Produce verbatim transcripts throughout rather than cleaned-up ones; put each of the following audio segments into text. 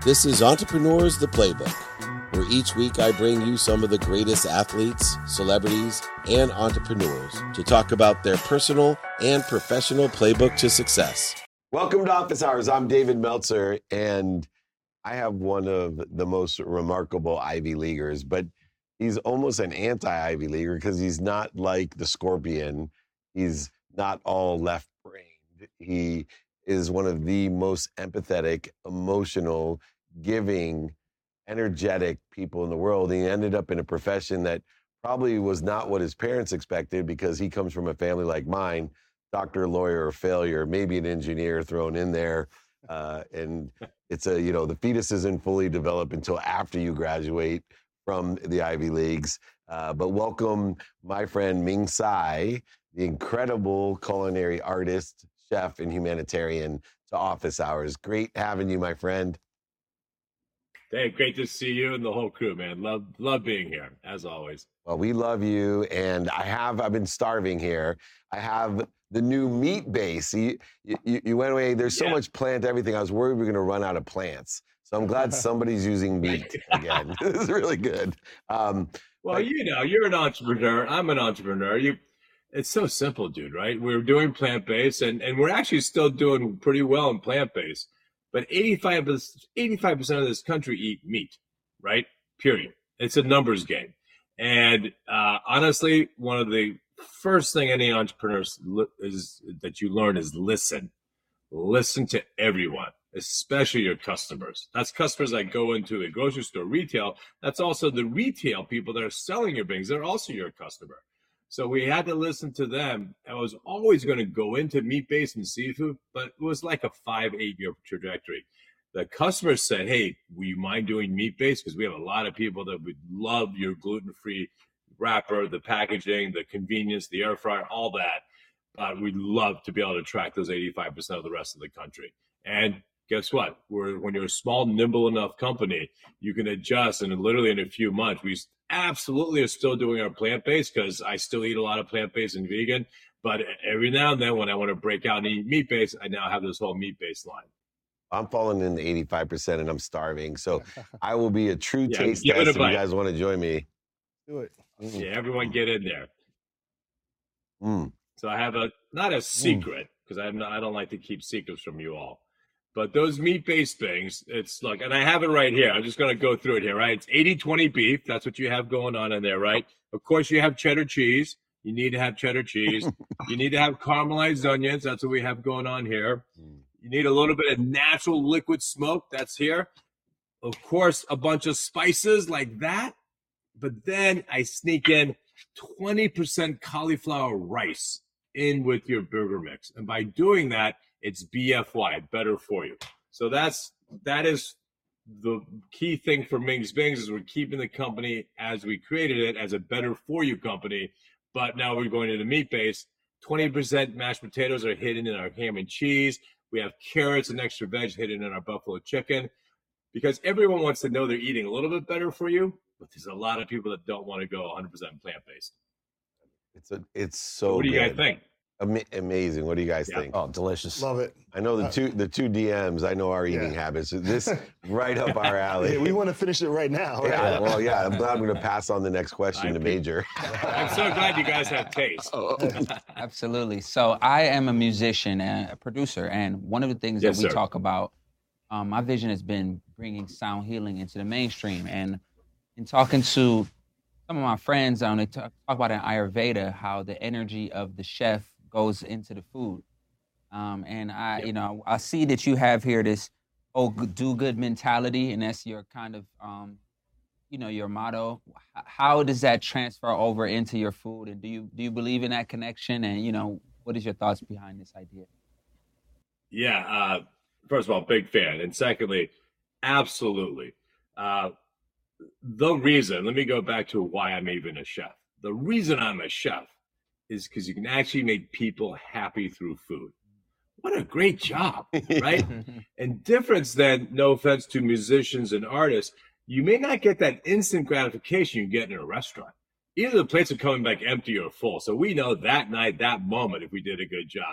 This is Entrepreneurs the Playbook, where each week I bring you some of the greatest athletes, celebrities, and entrepreneurs to talk about their personal and professional playbook to success. Welcome to Office Hours. I'm David Meltzer, and I have one of the most remarkable Ivy Leaguers, but he's almost an anti-Ivy Leaguer because he's not like the Scorpion. He's not all left-brained. He is one of the most empathetic, emotional, giving, energetic people in the world. He ended up in a profession that probably was not what his parents expected because he comes from a family like mine, doctor, lawyer, or failure, maybe an engineer thrown in there. Uh, and it's a, you know, the fetus isn't fully developed until after you graduate from the Ivy Leagues. Uh, but welcome my friend Ming Tsai, the incredible culinary artist, chef, and humanitarian to Office Hours. Great having you, my friend. Hey, great to see you and the whole crew, man. Love love being here, as always. Well, we love you, and I have, I've been starving here. I have the new meat base. You, you, you went away, there's so yeah. much plant everything. I was worried we were gonna run out of plants. So I'm glad somebody's using meat again. This is really good. Um, well, but, you know, you're an entrepreneur. I'm an entrepreneur. You, It's so simple, dude, right? We're doing plant-based, and, and we're actually still doing pretty well in plant-based. But eighty-five percent of this country eat meat, right? Period. It's a numbers game. And uh, honestly, one of the first thing any entrepreneur is that you learn is listen. Listen to everyone, especially your customers. That's customers that go into a grocery store, retail. That's also the retail people that are selling your things. They're also your customer. So we had to listen to them. I was always going to go into meat-based and seafood, but it was like a five, eight-year trajectory. The customers said, hey, will you mind doing meat-based? Because we have a lot of people that would love your gluten-free wrapper, the packaging, the convenience, the air fryer, all that. But we'd love to be able to track those eighty-five percent of the rest of the country. And guess what? We're, when you're a small, nimble enough company, you can adjust. And literally in a few months, we absolutely are still doing our plant-based because I still eat a lot of plant-based and vegan. But every now and then when I want to break out and eat meat-based, I now have this whole meat-based line. I'm falling in the eighty-five percent and I'm starving. So I will be a true yeah, taste test if you guys want to join me. Do it. Mm. Yeah, everyone get in there. Mm. So I have a, not a secret, because mm. I'm not, I don't like to keep secrets from you all. But those meat-based things, it's like, and I have it right here. I'm just going to go through it here, right? It's eighty twenty beef. That's what you have going on in there, right? Of course, you have cheddar cheese. You need to have cheddar cheese. You need to have caramelized onions. That's what we have going on here. You need a little bit of natural liquid smoke. That's here. Of course, a bunch of spices like that. But then I sneak in twenty percent cauliflower rice in with your burger mix. And by doing that, it's B F Y, better for you. So that's, that is the key thing for Ming's Bings is we're keeping the company as we created it as a better for you company. But now we're going to the meat base. twenty percent mashed potatoes are hidden in our ham and cheese. We have carrots and extra veg hidden in our buffalo chicken because everyone wants to know they're eating a little bit better for you. But there's a lot of people that don't want to go one hundred percent plant-based. It's a, it's so so what do you good. guys think? Ama- amazing. What do you guys yeah. think? Oh, delicious. Love it. I know the Uh, two the two D Ms. I know our eating yeah. habits. This right up our alley. Yeah, we want to finish it right now. Right? Yeah, well, yeah. I'm glad I'm going to pass on the next question I to Major. I'm so glad you guys have taste. Oh. Absolutely. So I am a musician and a producer, and one of the things Yes, that we sir. talk about, um, my vision has been bringing sound healing into the mainstream. And in talking to some of my friends, um, they talk, talk about in Ayurveda how the energy of the chef goes into the food. Um, and I, Yep. you know, I see that you have here this oh do good mentality, and that's your kind of, um, you know, your motto. H- How does that transfer over into your food? And do you do you believe in that connection? And you know, what is your thoughts behind this idea? Yeah. Uh, first of all, big fan. And secondly, absolutely. Uh, the reason, let me go back to why I'm even a chef. The reason I'm a chef is because you can actually make people happy through food. What a great job, right? And difference then, no offense to musicians and artists, you may not get that instant gratification you get in a restaurant. Either the plates are coming back empty or full. So we know that night, that moment, if we did a good job.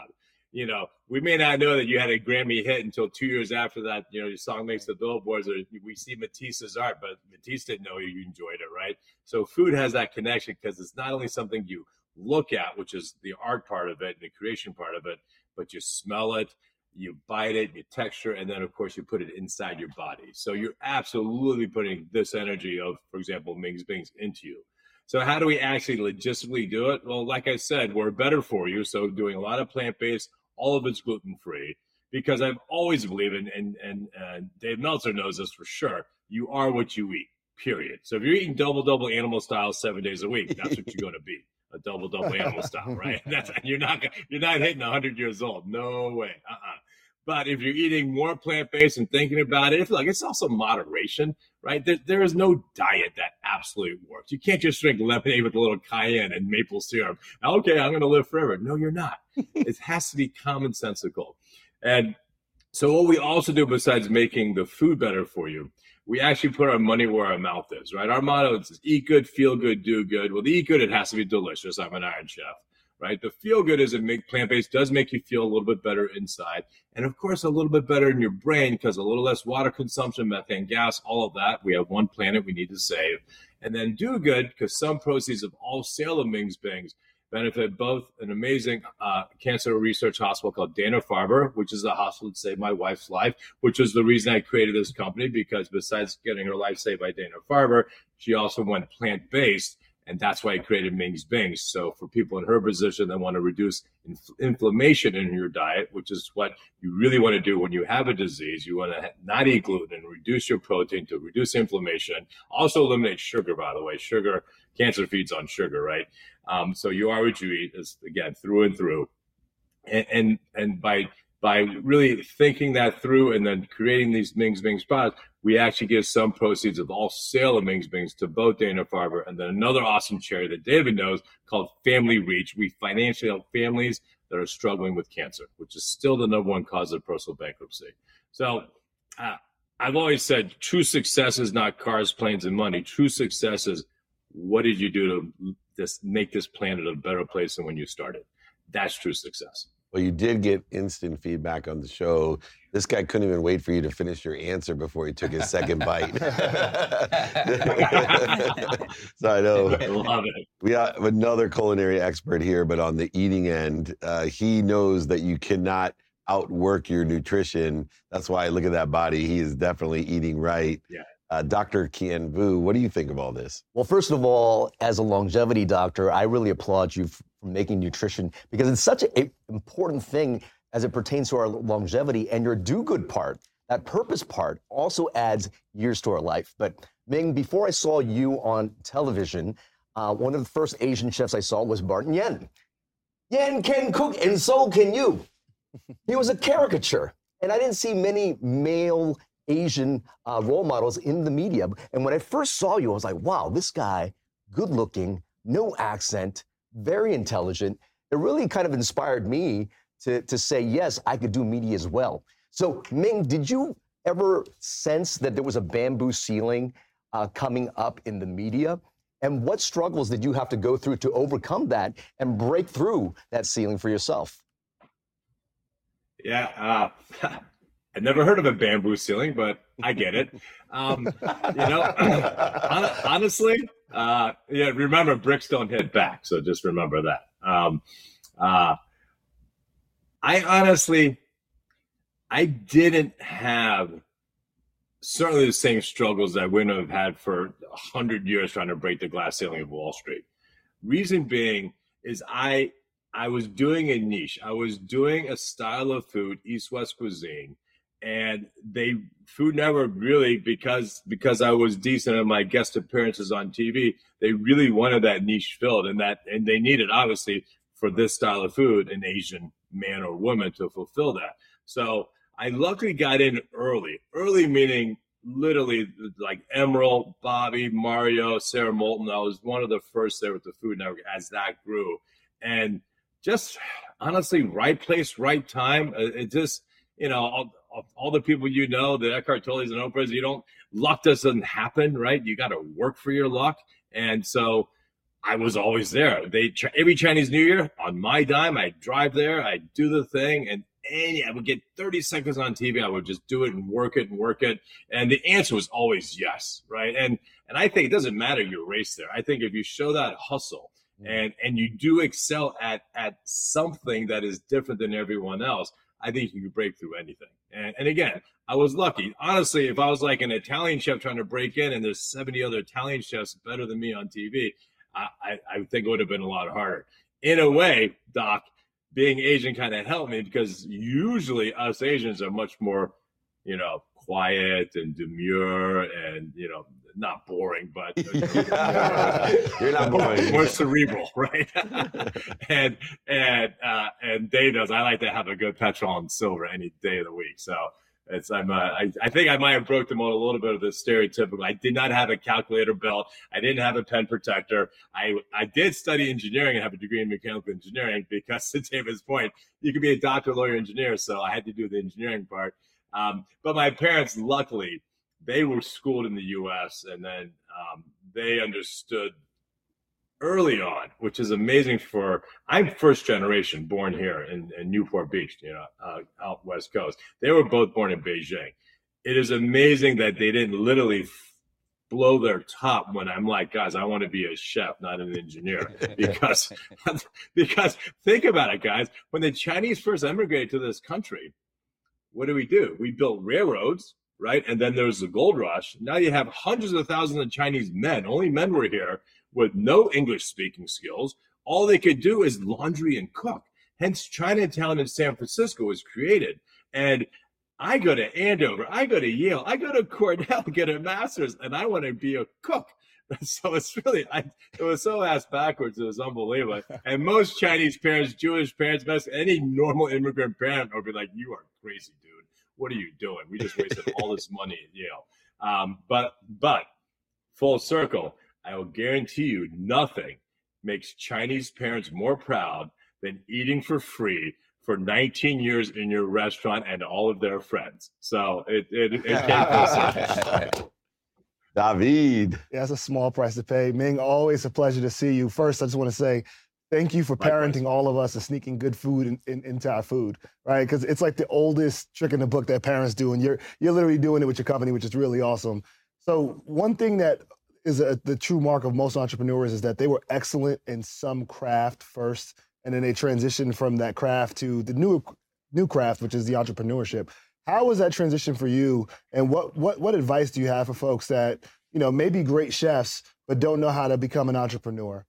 you know, we may not know that you had a Grammy hit until two years after that, you know, your song makes the billboards, or we see Matisse's art, but Matisse didn't know you enjoyed it, right? So food has that connection because it's not only something you look at, which is the art part of it and the creation part of it, but you smell it, you bite it, you texture, and then of course you put it inside your body. So you're absolutely putting this energy of, for example, Ming's Bings into you. So how do we actually logistically do it? Well, like I said, we're better for you. So doing a lot of plant-based, all of it's gluten-free, because I've always believed, in, and, and, and Dave Meltzer knows this for sure, you are what you eat, period. So if you're eating double-double animal style seven days a week, that's what you're going to be, a double-double animal style, right? That's, you're not you're not hitting one hundred years old. No way. Uh-uh. But if you're eating more plant-based and thinking about it, like it's also moderation, right? There, there is no diet that absolutely works. You can't just drink lemonade with a little cayenne and maple syrup. Okay, I'm going to live forever. No, you're not. It has to be commonsensical. And so what we also do, besides making the food better for you, we actually put our money where our mouth is, right? Our motto is eat good, feel good, do good. Well, the eat good, it has to be delicious. I'm an Iron Chef. Right? The feel good is it make plant-based does make you feel a little bit better inside. And of course, a little bit better in your brain because a little less water consumption, methane gas, all of that. We have one planet we need to save. And then do good because some proceeds of all sale of Ming's Bings benefit both an amazing uh, cancer research hospital called Dana-Farber, which is a hospital that saved my wife's life, which was the reason I created this company, because besides getting her life saved by Dana-Farber, she also went plant-based. And that's why I created Ming's Bings. So for people in her position that want to reduce inf- inflammation in your diet, which is what you really want to do when you have a disease, you want to not eat gluten and reduce your protein to reduce inflammation. Also eliminate sugar, by the way. Sugar, cancer feeds on sugar, right? Um, so you are what you eat, is again, through and through. And and, and by by really thinking that through and then creating these Ming's Bings products, we actually give some proceeds of all sale of Ming's Bings to both Dana-Farber and then another awesome charity that David knows called Family Reach. We financially help families that are struggling with cancer, which is still the number one cause of personal bankruptcy. So uh, I've always said true success is not cars, planes, and money. True success is what did you do to this, make this planet a better place than when you started? That's true success. Well, you did get instant feedback on the show. This guy couldn't even wait for you to finish your answer before he took his second bite. So I know. I love it. We have another culinary expert here, but on the eating end, uh, he knows that you cannot outwork your nutrition. That's why I look at that body. He is definitely eating right. Yeah. Uh, Doctor Kien Vu, what do you think of all this? Well, first of all, as a longevity doctor, I really applaud you for making nutrition, because it's such an important thing as it pertains to our longevity, and your do-good part, that purpose part, also adds years to our life. But Ming, before I saw you on television, uh, one of the first Asian chefs I saw was Martin Yen. Yen can cook, and so can you. He was a caricature, and I didn't see many male Asian uh, role models in the media. And when I first saw you, I was like, wow, this guy, good looking, no accent, very intelligent. It really kind of inspired me to, to say, yes, I could do media as well. So Ming, did you ever sense that there was a bamboo ceiling uh, coming up in the media? And what struggles did you have to go through to overcome that and break through that ceiling for yourself? Yeah, uh, I've never heard of a bamboo ceiling, but I get it. Um, you know, honestly, uh, yeah, remember, bricks don't hit back. So just remember that. Um, uh, I honestly, I didn't have certainly the same struggles that I wouldn't have had for a hundred years trying to break the glass ceiling of Wall Street. Reason being is I, I was doing a niche. I was doing a style of food, East-West cuisine. And they Food Network really, because because I was decent in my guest appearances on T V, they really wanted that niche filled, and that and they needed, obviously, for this style of food, an Asian man or woman to fulfill that. So I luckily got in early. Early meaning literally like Emerald, Bobby, Mario, Sarah Moulton. I was one of the first there with the Food Network as that grew, and just honestly, right place, right time. It just, you know. I'll, all the people you know, the Eckhart Tolles and Oprahs, you don't, luck doesn't happen, right? You got to work for your luck. And so I was always there. They every Chinese New Year on my dime, I'd drive there, I'd do the thing, and any I would get thirty seconds on T V. I would just do it and work it and work it, and the answer was always yes, right? And and I think it doesn't matter your race there. I think if you show that hustle and and you do excel at at something that is different than everyone else, I think you can break through anything. And, and again, I was lucky. Honestly, if I was like an Italian chef trying to break in and there's seventy other Italian chefs better than me on T V, I, I, I think it would have been a lot harder. In a way, Doc, being Asian kind of helped me because usually us Asians are much more, you know, quiet and demure and, you know, not boring, but you're not boring. More cerebral, right? and and uh, and Dave does. I like to have a good petrol and silver any day of the week. So it's I'm uh, I, I think I might have broke them out a little bit of the stereotypical. I did not have a calculator belt. I didn't have a pen protector. I I did study engineering and have a degree in mechanical engineering because, to David's point, you could be a doctor, lawyer, engineer. So I had to do the engineering part. Um, but my parents, luckily, they were schooled in the U S and then um, they understood early on, which is amazing for, I'm first generation born here in, in Newport Beach, you know, uh, out West Coast. They were both born in Beijing. It is amazing that they didn't literally f- blow their top when I'm like, guys, I want to be a chef, not an engineer. Because, because think about it, guys. When the Chinese first immigrated to this country, what do we do? We built railroads, right? And then there's the gold rush. Now you have hundreds of thousands of Chinese men. Only men were here with no English speaking skills. All they could do is laundry and cook. Hence, Chinatown in San Francisco was created. And I go to Andover, I go to Yale, I go to Cornell, get a master's, and I want to be a cook. So it's really, I, it was so ass backwards. It was unbelievable. And most Chinese parents, Jewish parents, any normal immigrant parent would be like, you are crazy, dude. What are you doing? We just wasted all this money at Yale. Um, but, but full circle, I will guarantee you nothing makes Chinese parents more proud than eating for free for nineteen years in your restaurant and all of their friends. So it, it, it came close. David. Yeah, it's a small price to pay. Ming, always a pleasure to see you. First, I just want to say thank you for parenting all of us and sneaking good food in, in, into our food, right? Because it's like the oldest trick in the book that parents do, and you're you're literally doing it with your company, which is really awesome. So one thing that is a, the true mark of most entrepreneurs is that they were excellent in some craft first, and then they transitioned from that craft to the new new craft, which is the entrepreneurship. How was that transition for you, and what what what advice do you have for folks that, you know, may be great chefs but don't know how to become an entrepreneur?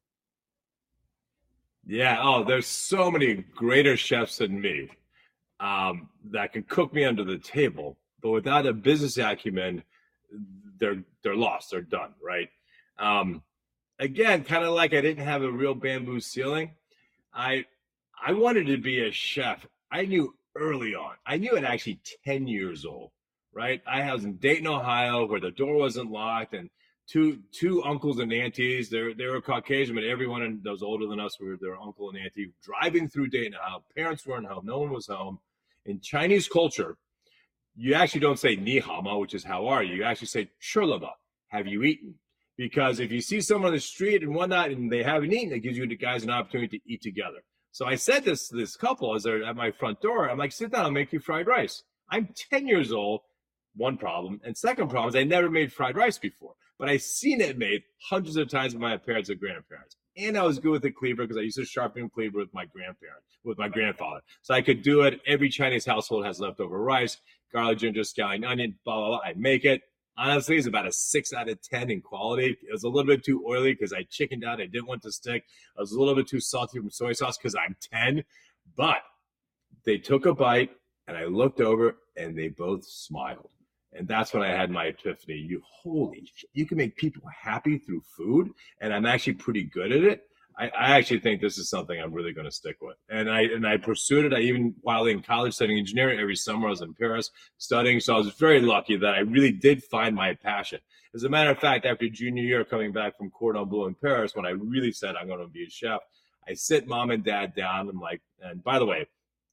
Yeah. Oh, there's so many greater chefs than me um, that can cook me under the table, but without a business acumen, they're they're lost. They're done. Right. Um, again, kind of like I didn't have a real bamboo ceiling. I I wanted to be a chef. I knew early on. I knew at actually ten years old. Right. I was in Dayton, Ohio, where the door wasn't locked, and two two uncles and aunties. They they were Caucasian, but everyone that was older than us were their uncle and auntie. Driving through Dayton, Ohio, parents weren't home, no one was home. In Chinese culture, you actually don't say ni hao ma, which is how are you. You actually say吃了吧, have you eaten? Because if you see someone on the street and whatnot and they haven't eaten, it gives you the guys an opportunity to eat together. So I said this to this couple as they're at my front door. I'm like, sit down, I'll make you fried rice. I'm ten years old. One problem. And second problem is I never made fried rice before, but I seen it made hundreds of times with my parents and grandparents. And I was good with the cleaver because I used to sharpen the cleaver with my grandparents, with my grandfather. So I could do it. Every Chinese household has leftover rice, garlic, ginger, scallion, onion, blah, blah, blah. I make it. Honestly, it's about a six out of ten in quality. It was a little bit too oily because I chickened out. I didn't want to stick. I was a little bit too salty from soy sauce because I'm ten. But they took a bite and I looked over and they both smiled. And that's when I had my epiphany. You holy shit, you can make people happy through food, and I'm actually pretty good at it. I, I actually think this is something I'm really going to stick with. And I and I pursued it. I even while in college studying engineering, every summer I was in Paris studying. So I was very lucky that I really did find my passion. As a matter of fact, after junior year coming back from Cordon Bleu in Paris, when I really said I'm going to be a chef, I sit mom and dad down. I'm like, and by the way,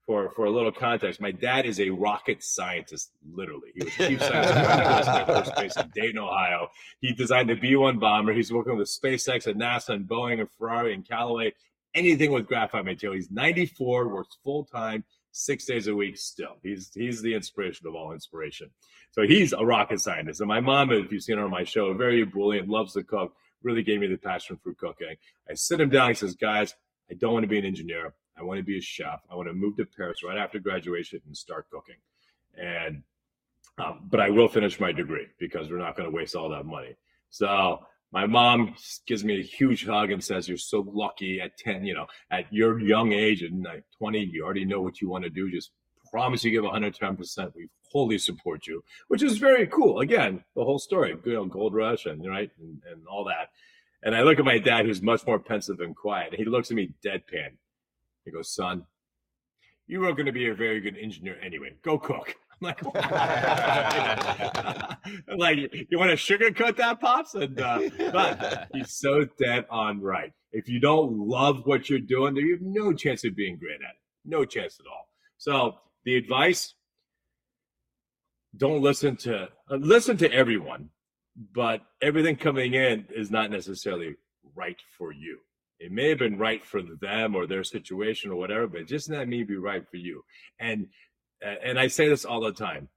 for, for a little context, my dad is a rocket scientist, literally. He was chief scientist at Air Force Base in Dayton, Ohio. He designed the B one bomber. He's working with SpaceX and NASA and Boeing and Ferrari and Callaway, anything with graphite material. He's ninety-four, works full-time, six days a week still. He's he's the inspiration of all inspiration. So he's a rocket scientist. And my mom, if you've seen her on my show, very ebullient, loves to cook, really gave me the passion for cooking. I sit him down, he says, guys, I don't want to be an engineer. I want to be a chef. I want to move to Paris right after graduation and start cooking. And, um, but I will finish my degree because we're not going to waste all that money. So my mom gives me a huge hug and says, you're so lucky at ten, you know, at your young age and like twenty, you already know what you want to do. Just promise you give one hundred ten percent. We wholly support you, which is very cool. Again, the whole story, you know, gold rush and right and, and all that. And I look at my dad, who's much more pensive and quiet. And he looks at me deadpan. He goes, son, you are going to be a very good engineer anyway. Go cook. I'm like, I'm like, you want to sugarcoat that, Pops? And uh, but he's so dead on right. If you don't love what you're doing, you have no chance of being great at it. No chance at all. So the advice, don't listen to, uh, listen to everyone, but everything coming in is not necessarily right for you. It may have been right for them or their situation or whatever, but it just not may be right for you. And and I say this all the time.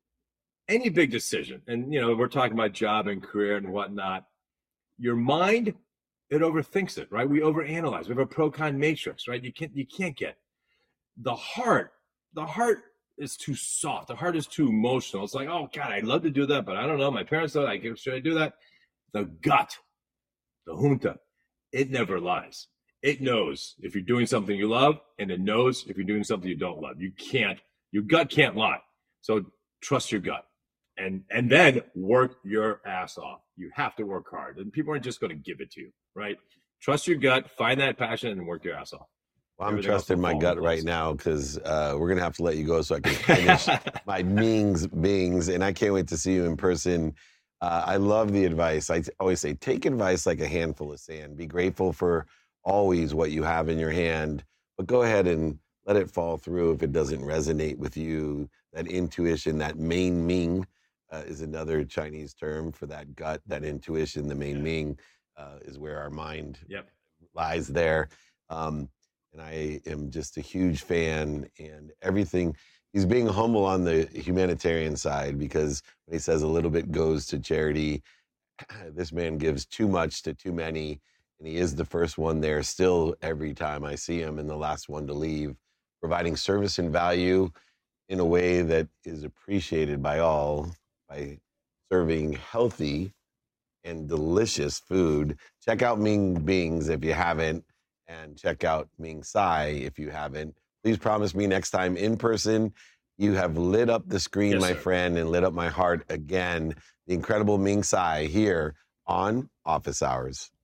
Any big decision, and you know, we're talking about job and career and whatnot, your mind, it overthinks it, right? We overanalyze. We have a pro-con matrix, right? You can't you can't get the heart. The heart is too soft. The heart is too emotional. It's like, oh God, I'd love to do that, but I don't know. My parents thought, I should I do that? The gut, the junta. It never lies. It knows if you're doing something you love, and it knows if you're doing something you don't love. You can't, your gut can't lie. So trust your gut and, and then work your ass off. You have to work hard, and people aren't just going to give it to you, right? Trust your gut, find that passion, and work your ass off. Well, I'm trusting my gut right now because uh, we're going to have to let you go so I can finish my Ming's Bings, and I can't wait to see you in person. Uh, I love the advice. I always say, take advice like a handful of sand. Be grateful for always what you have in your hand, but go ahead and let it fall through if it doesn't resonate with you. That intuition, that main Ming uh, is another Chinese term for that gut, that intuition. The main Ming uh, is where our mind yep. lies there. Um, and I am just a huge fan, and everything. He's being humble on the humanitarian side because when he says a little bit goes to charity, this man gives too much to too many, and he is the first one there still every time I see him and the last one to leave, providing service and value in a way that is appreciated by all by serving healthy and delicious food. Check out Ming Bings if you haven't, and check out Ming Tsai if you haven't. Please promise me next time in person, you have lit up the screen, yes, my sir. friend, and lit up my heart again. The incredible Ming Tsai here on Office Hours.